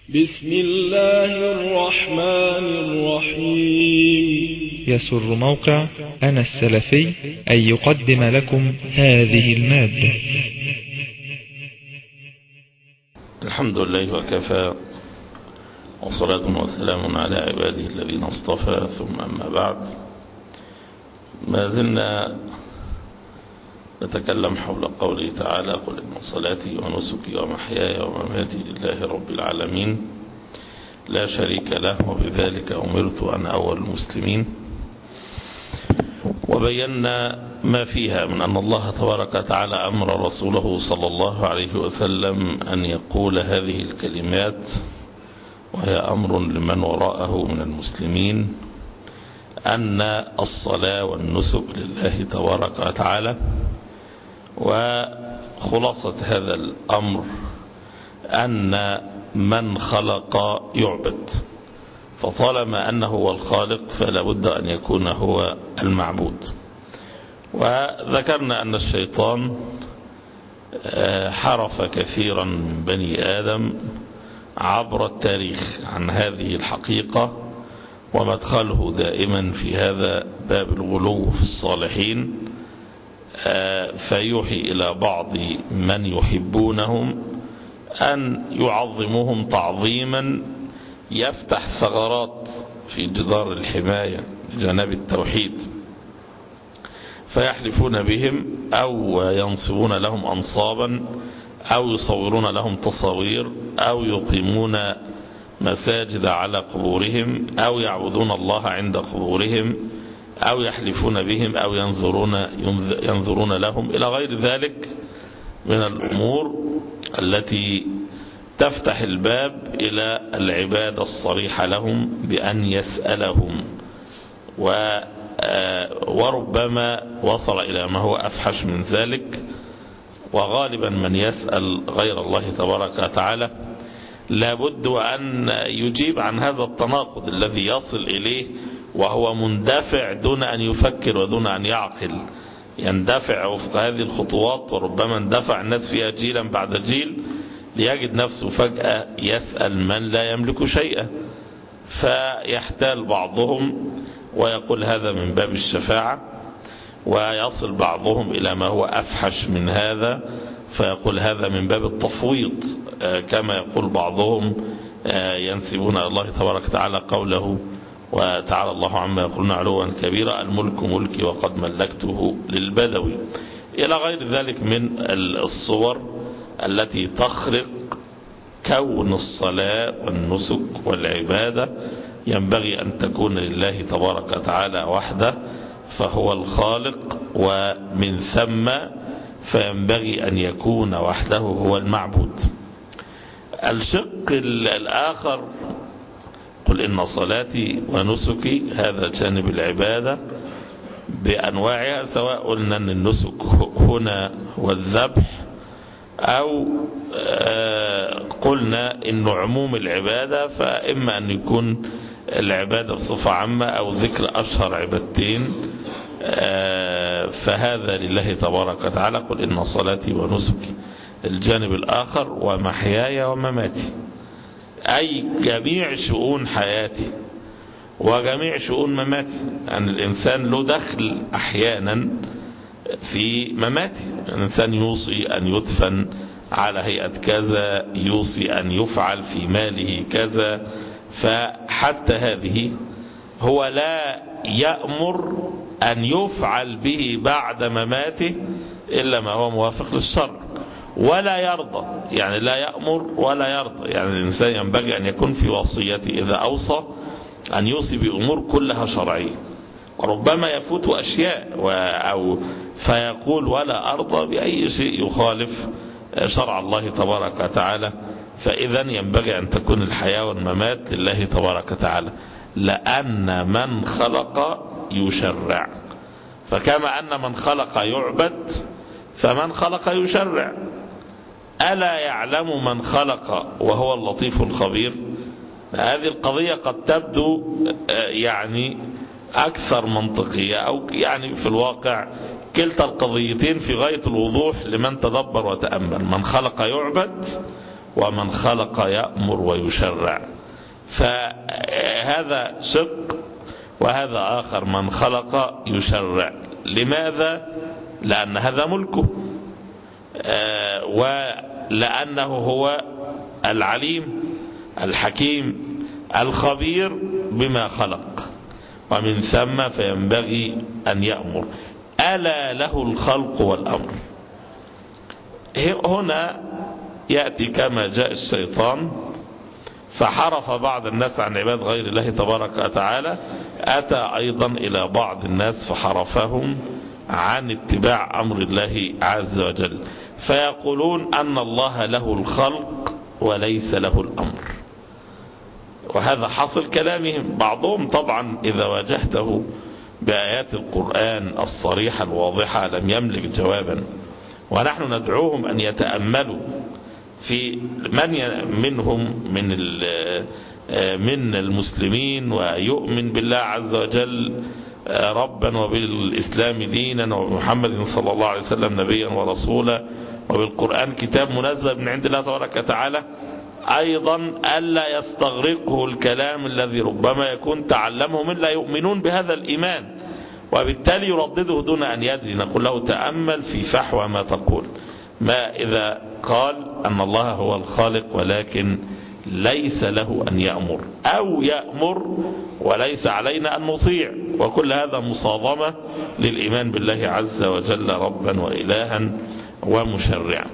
بسم الله الرحمن الرحيم. يسر موقع أنا السلفي أن يقدم لكم هذه المادة. الحمد لله وكفى، وصلاة وسلام على عباده الذين اصطفى، ثم أما بعد. ما زلنا نتكلم حول قوله تعالى: قل إن صلاتي ونسكي ومحياي ومماتي لله رب العالمين لا شريك له وبذلك أمرت أنا أول المسلمين. وبينا ما فيها من أن الله تبارك وتعالى أمر رسوله صلى الله عليه وسلم أن يقول هذه الكلمات، وهي أمر لمن وراءه من المسلمين، أن الصلاة والنسك لله تبارك وتعالى. وخلاصة هذا الأمر أن من خلق يعبد، فطالما أنه هو الخالق فلا بد أن يكون هو المعبود. وذكرنا أن الشيطان حرف كثيرا من بني آدم عبر التاريخ عن هذه الحقيقة، ومدخله دائما في هذا باب الغلو في الصالحين، فيوحي إلى بعض من يحبونهم أن يعظموهم تعظيما يفتح ثغرات في جدار الحماية لجناب التوحيد، فيحلفون بهم أو ينصبون لهم أنصابا أو يصورون لهم تصاوير أو يقيمون مساجد على قبورهم أو يعبدون الله عند قبورهم أو يحلفون بهم أو ينظرون لهم إلى غير ذلك من الأمور التي تفتح الباب إلى العبادة الصريحة لهم بأن يسألهم، وربما وصل إلى ما هو أفحش من ذلك. وغالبا من يسأل غير الله تبارك وتعالى لابد أن يجيب عن هذا التناقض الذي يصل إليه وهو مندفع دون أن يفكر ودون أن يعقل، يندفع وفق هذه الخطوات، وربما اندفع الناس فيها جيلا بعد جيل ليجد نفسه فجأة يسأل من لا يملك شيئا، فيحتال بعضهم ويقول هذا من باب الشفاعة، ويصل بعضهم إلى ما هو أفحش من هذا فيقول هذا من باب التفويض، كما يقول بعضهم ينسبون إلى الله تبارك وتعالى قوله: وتعالى الله عما يقولون علوا كبيرا، الملك ملكي وقد ملكته للبدوي، إلى غير ذلك من الصور التي تخرق كون الصلاة والنسك والعبادة. ينبغي أن تكون لله تبارك وتعالى وحده، فهو الخالق، ومن ثم فينبغي أن يكون وحده هو المعبود. الشق الآخر: قل إن صلاتي ونسكي، هذا جانب العبادة بأنواعها، سواء قلنا أن النسك هنا هو الذبح، أو قلنا إنه عموم العبادة، فإما أن يكون العبادة بصفة عامة أو ذكر أشهر عبادتين، فهذا لله تبارك وتعالى. قل إن صلاتي ونسكي. الجانب الآخر: ومحياي ومماتي، أي جميع شؤون حياتي وجميع شؤون مماتي. أن الإنسان له دخل أحيانا في مماتي، الإنسان يوصي أن يدفن على هيئة كذا، يوصي أن يفعل في ماله كذا، فحتى هذه هو لا يأمر أن يفعل به بعد مماته إلا ما هو موافق للشرع، ولا يرضى، يعني لا يأمر ولا يرضى. يعني الإنسان ينبغي أن يكون في وصيته إذا أوصى أن يوصي بأمور كلها شرعية، وربما يفوت أشياء أو فيقول ولا أرضى بأي شيء يخالف شرع الله تبارك وتعالى. فإذا ينبغي أن تكون الحياة والممات لله تبارك وتعالى، لأن من خلق يشرع، فكما أن من خلق يعبد فمن خلق يشرع. ألا يعلم من خلق وهو اللطيف الخبير؟ هذه القضية قد تبدو يعني أكثر منطقية، أو يعني في الواقع كلتا القضيتين في غاية الوضوح لمن تدبر وتأمل. من خلق يعبد ومن خلق يأمر ويشرع. فهذا شق، وهذا آخر من خلق يشرع. لماذا؟ لأن هذا ملكه، ولأنه هو العليم الحكيم الخبير بما خلق، ومن ثم فينبغي أن يأمر. ألا له الخلق والأمر. هنا يأتي كما جاء الشيطان فحرف بعض الناس عن عباد غير الله تبارك وتعالى، أتى أيضا إلى بعض الناس فحرفهم عن اتباع أمر الله عز وجل، فيقولون أن الله له الخلق وليس له الأمر. وهذا حاصل كلامهم. بعضهم طبعا إذا واجهته بآيات القرآن الصريحة الواضحة لم يملك جوابا، ونحن ندعوهم أن يتأملوا في من منهم من المسلمين ويؤمن بالله عز وجل ربا وبالإسلام دينا وبمحمد صلى الله عليه وسلم نبيا ورسولا وبالقرآن كتاب منزل من عند الله تبارك وتعالى، أيضا ألا يستغرقه الكلام الذي ربما يكون تعلمه من لا يؤمنون بهذا الإيمان، وبالتالي يردده دون أن يدري. نقول له تأمل في فحوى ما تقول. ما إذا قال أن الله هو الخالق ولكن ليس له أن يأمر، أو يأمر وليس علينا أن نطيع، وكل هذا مصادمة للإيمان بالله عز وجل ربا وإلها ومشرعا.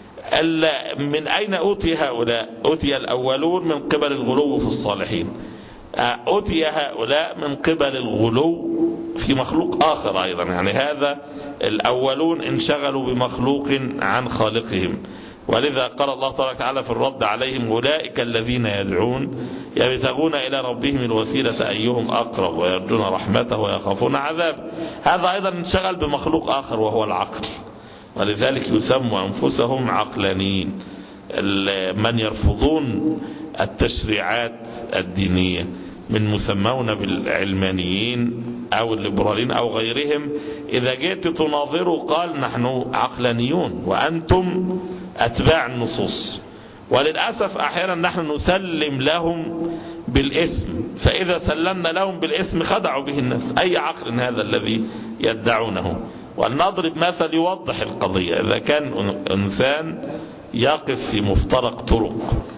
من أين أوتي هؤلاء؟ أوتي الأولون من قبل الغلو في الصالحين، أوتي هؤلاء من قبل الغلو في مخلوق آخر أيضا. يعني هذا الأولون انشغلوا بمخلوق عن خالقهم، ولذا قال الله تبارك وتعالى في الرد عليهم أولئك الذين يدعون يبتغون إلى ربهم الوسيلة أيهم أقرب ويرجون رحمته ويخافون عذابه. هذا أيضا انشغل بمخلوق آخر وهو العقل، ولذلك يسموا أنفسهم عقلانيين. من يرفضون التشريعات الدينية من مسمون بالعلمانيين أو الليبراليين أو غيرهم، إذا جئت تناظروا قال نحن عقلانيون وأنتم أتباع النصوص. وللأسف أحيانا نحن نسلم لهم بالاسم، فإذا سلمنا لهم بالاسم خدعوا به الناس. أي عقل هذا الذي يدعونه؟ ولنضرب مثل يوضح القضية. إذا كان إنسان يقف في مفترق طرق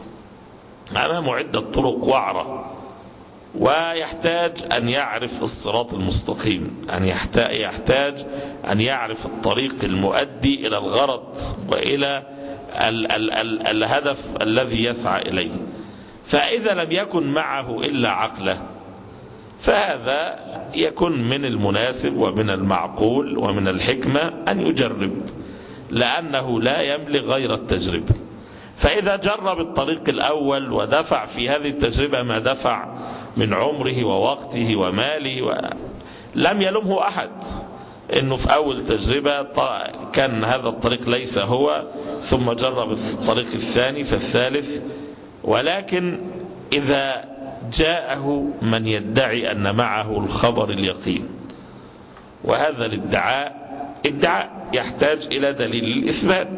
أمامه عدة طرق وعرة، ويحتاج أن يعرف الصراط المستقيم، أن يحتاج أن يعرف الطريق المؤدي إلى الغرض وإلى الهدف الذي يسعى إليه، فإذا لم يكن معه إلا عقله فهذا يكون من المناسب ومن المعقول ومن الحكمة أن يجرب، لأنه لا يملك غير التجربة. فإذا جرب الطريق الأول ودفع في هذه التجربة ما دفع من عمره ووقته وماله لم يلومه أحد إنه في أول تجربة كان هذا الطريق ليس هو، ثم جرب الطريق الثاني فالثالث. ولكن إذا جاءه من يدعي أن معه الخبر اليقين، وهذا الادعاء يحتاج إلى دليل الإثبات،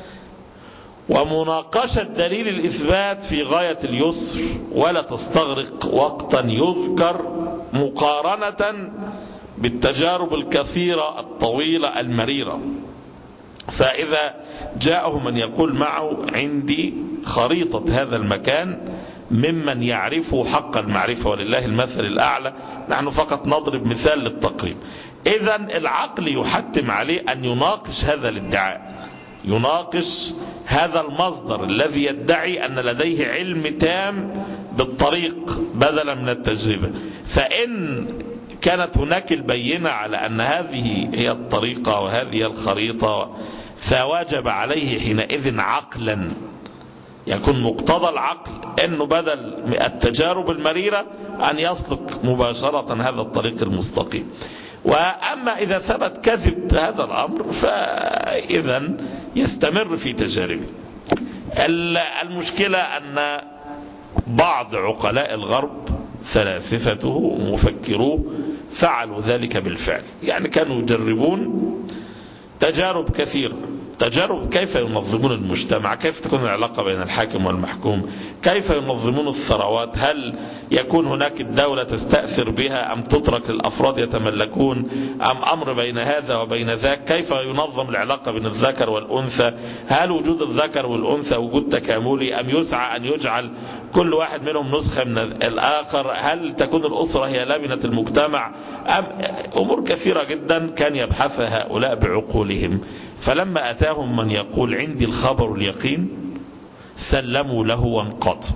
ومناقشة دليل الإثبات في غاية اليسر ولا تستغرق وقتا يذكر مقارنة بالتجارب الكثيرة الطويلة المريرة. فإذا جاءه من يقول معه عندي خريطة هذا المكان ممن يعرفه حق المعرفة ولله المثل الأعلى، نحن فقط نضرب مثال للتقريب. إذن العقل يحتم عليه أن يناقش هذا الادعاء، يناقش هذا المصدر الذي يدعي أن لديه علم تام بالطريق بدلا من التجربة. فإن كانت هناك البينة على أن هذه هي الطريقة وهذه الخريطة، فواجب عليه حينئذ عقلا يكون مقتضى العقل أنه بدل التجارب المريرة أن يسلك مباشرة هذا الطريق المستقيم. وأما إذا ثبت كذب هذا الأمر فإذا يستمر في تجاربه. المشكلة أن بعض عقلاء الغرب فلاسفته ومفكروه فعلوا ذلك بالفعل، يعني كانوا يجربون تجارب كثيرة تجارب كيف ينظمون المجتمع، كيف تكون العلاقة بين الحاكم والمحكوم، كيف ينظمون الثروات، هل يكون هناك الدولة تستأثر بها أم تترك للأفراد يتملكون، أم أمر بين هذا وبين ذاك، كيف ينظم العلاقة بين الذكر والأنثى، هل وجود الذكر والأنثى وجود تكاملي أم يسعى أن يجعل كل واحد منهم نسخة من الآخر، هل تكون الأسرة هي لبنة المجتمع، أم أمور كثيرة جدا كان يبحثها هؤلاء بعقولهم. فلما أتاهم من يقول عندي الخبر اليقين سلموا له وانقضوا.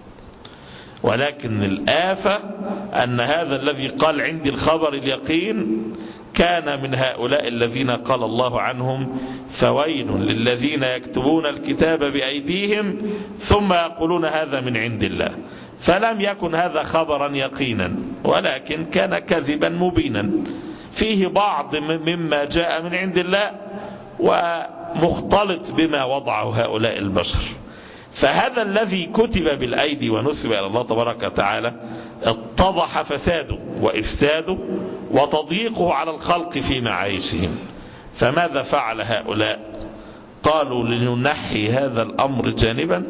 ولكن الآفة أن هذا الذي قال عندي الخبر اليقين كان من هؤلاء الذين قال الله عنهم فويل للذين يكتبون الكتاب بأيديهم ثم يقولون هذا من عند الله. فلم يكن هذا خبرا يقينا، ولكن كان كذبا مبينا فيه بعض مما جاء من عند الله ومختلط بما وضعه هؤلاء البشر. فهذا الذي كتب بالأيدي ونسب إلى الله تبارك وتعالى اتضح فساده وإفساده وتضييقه على الخلق في معايشهم. فماذا فعل هؤلاء؟ قالوا لننحي هذا الأمر جانبا،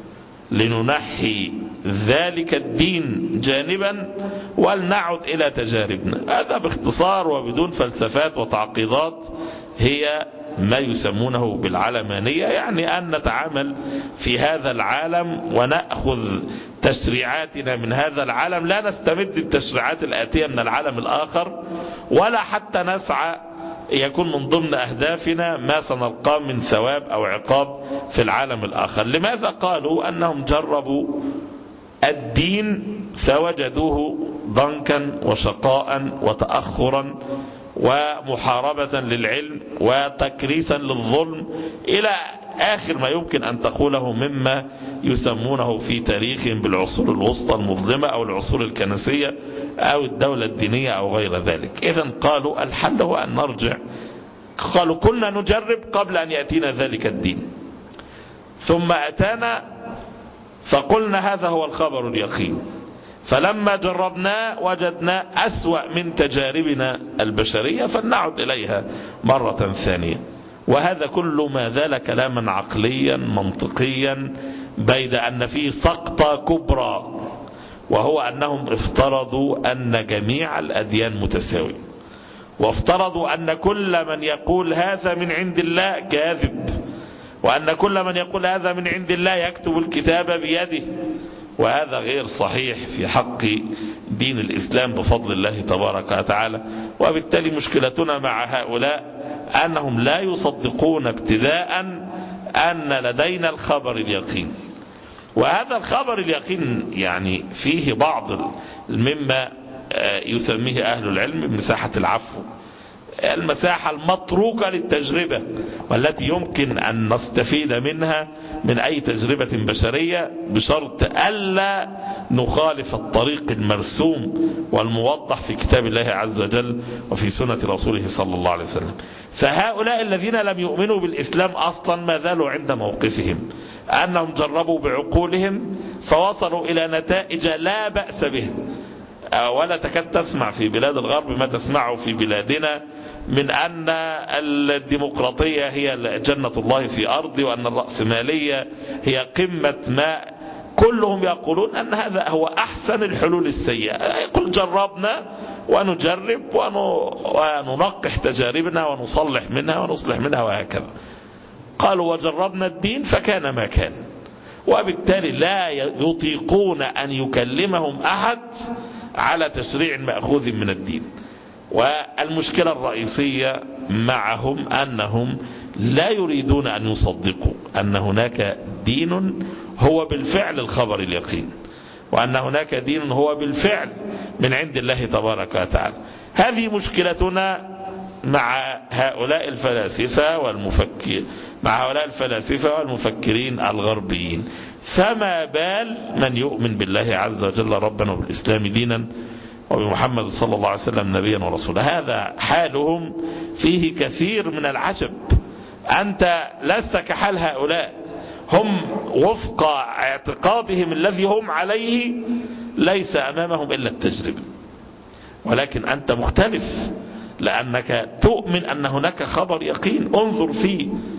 لننحي ذلك الدين جانبا ولنعد إلى تجاربنا. هذا باختصار وبدون فلسفات وتعقيدات هي ما يسمونه بالعلمانية، يعني أن نتعامل في هذا العالم ونأخذ تشريعاتنا من هذا العالم، لا نستمد التشريعات الآتية من العالم الآخر، ولا حتى نسعى يكون من ضمن أهدافنا ما سنلقاه من ثواب أو عقاب في العالم الآخر. لماذا؟ قالوا أنهم جربوا الدين فوجدوه ضنكا وشقاء وتأخرا ومحاربة للعلم وتكريسا للظلم إلى آخر ما يمكن أن تقوله مما يسمونه في تاريخهم بالعصور الوسطى المظلمة أو العصور الكنسية أو الدولة الدينية أو غير ذلك. إذن قالوا الحل هو أن نرجع. قالوا كنا نجرب قبل أن يأتينا ذلك الدين، ثم أتانا فقلنا هذا هو الخبر اليقين، فلما جربنا وجدنا أسوأ من تجاربنا البشرية فلنعد إليها مرة ثانية. وهذا كل ما زال كلاما عقليا منطقيا، بيد أن فيه سقطة كبرى، وهو أنهم افترضوا أن جميع الأديان متساوية، وافترضوا أن كل من يقول هذا من عند الله كاذب، وأن كل من يقول هذا من عند الله يكتب الكتاب بيده. وهذا غير صحيح في حق دين الإسلام بفضل الله تبارك وتعالى. وبالتالي مشكلتنا مع هؤلاء أنهم لا يصدقون ابتداء أن لدينا الخبر اليقين. وهذا الخبر اليقين يعني فيه بعض مما يسميه أهل العلم مساحة العفو، المساحة المتروكة للتجربة والتي يمكن أن نستفيد منها من أي تجربة بشرية، بشرط ألا نخالف الطريق المرسوم والموضح في كتاب الله عز وجل وفي سنة رسوله صلى الله عليه وسلم. فهؤلاء الذين لم يؤمنوا بالإسلام أصلا ما زالوا عند موقفهم أنهم جربوا بعقولهم فوصلوا إلى نتائج لا بأس بها، ولا تكاد تسمع في بلاد الغرب ما تسمعه في بلادنا من أن الديمقراطية هي جنة الله في أرض، وأن الرأسمالية هي قمة ما. كلهم يقولون أن هذا هو أحسن الحلول السيئة. يقول جربنا ونجرب وننقح تجاربنا ونصلح منها ونصلح منها وهكذا. قالوا وجربنا الدين فكان ما كان، وبالتالي لا يطيقون أن يكلمهم أحد على تشريع مأخوذ من الدين. والمشكلة الرئيسية معهم أنهم لا يريدون أن يصدقوا أن هناك دين هو بالفعل الخبر اليقين، وأن هناك دين هو بالفعل من عند الله تبارك وتعالى. هذه مشكلتنا مع هؤلاء الفلاسفة والمفكرين الغربيين. فما بال من يؤمن بالله عز وجل ربنا وبالإسلام دينا وبمحمد صلى الله عليه وسلم نبيا ورسولا. هذا حالهم فيه كثير من العجب. أنت لست كحال هؤلاء، هم وفق اعتقادهم الذي هم عليه ليس أمامهم إلا التجربة، ولكن أنت مختلف لأنك تؤمن أن هناك خبر يقين. انظر فيه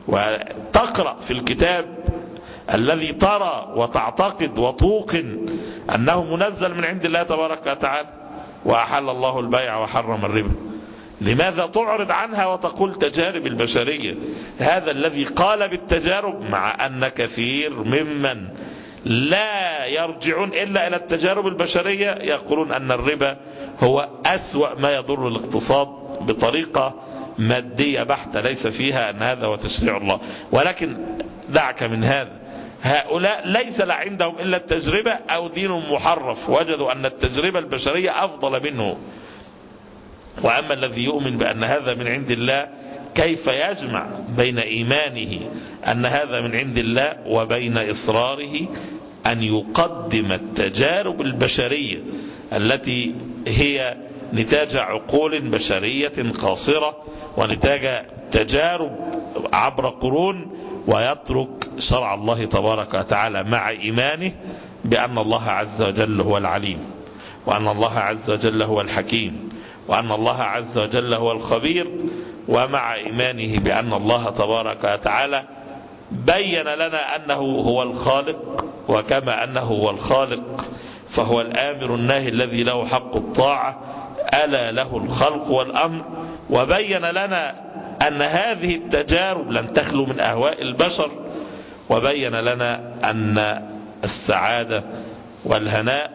وتقرأ في الكتاب الذي ترى وتعتقد وتوقن أنه منزل من عند الله تبارك وتعالى، وأحل الله البيع وحرم الربا، لماذا تعرض عنها وتقول تجارب البشرية؟ هذا الذي قال بالتجارب، مع أن كثير ممن لا يرجعون إلا إلى التجارب البشرية يقولون أن الربا هو أسوأ ما يضر الاقتصاد بطريقة مادية بحتة، ليس فيها أن هذا هو تشريع الله. ولكن دعك من هذا، هؤلاء ليس عندهم إلا التجربة أو دين محرف، وجدوا أن التجربة البشرية أفضل منه. وأما الذي يؤمن بأن هذا من عند الله، كيف يجمع بين إيمانه أن هذا من عند الله وبين إصراره أن يقدم التجارب البشرية التي هي نتاج عقول بشرية قاصرة ونتاج تجارب عبر قرون، ويترك شرع الله تبارك وتعالى مع إيمانه بأن الله عز وجل هو العليم، وأن الله عز وجل هو الحكيم، وأن الله عز وجل هو الخبير، ومع إيمانه بأن الله تبارك وتعالى بين لنا أنه هو الخالق، وكما أنه هو الخالق فهو الآمر الناهي الذي له حق الطاعة، ألا له الخلق والأمر. وبين لنا أن هذه التجارب لن تخلو من أهواء البشر، وبين لنا أن السعادة والهناء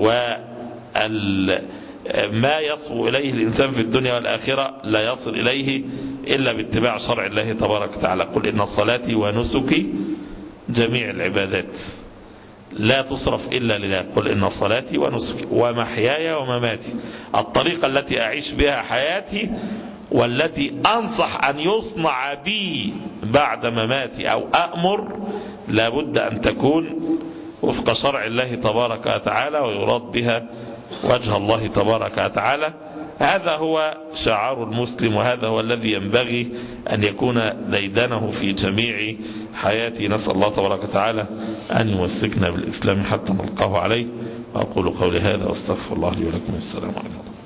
ما يصبو إليه الإنسان في الدنيا والآخرة لا يصل إليه إلا باتباع شرع الله تبارك وتعالى. قل إن صلاتي ونسكي، جميع العبادات لا تصرف إلا لله. قل إن صلاتي ونسكي ومحياي ومماتي، الطريقة التي أعيش بها حياتي والتي أنصح أن يصنع بي بعد مماتي أو أأمر، لابد أن تكون وفق شرع الله تبارك وتعالى، ويراد بها وجه الله تبارك وتعالى. هذا هو شعار المسلم، وهذا هو الذي ينبغي أن يكون ديدنه في جميع حياتي. نسأل الله تبارك وتعالى أن يمسكنا بالإسلام حتى نلقاه عليه. وأقول قولي هذا واستغفر الله لي ولكم. السلام عليكم.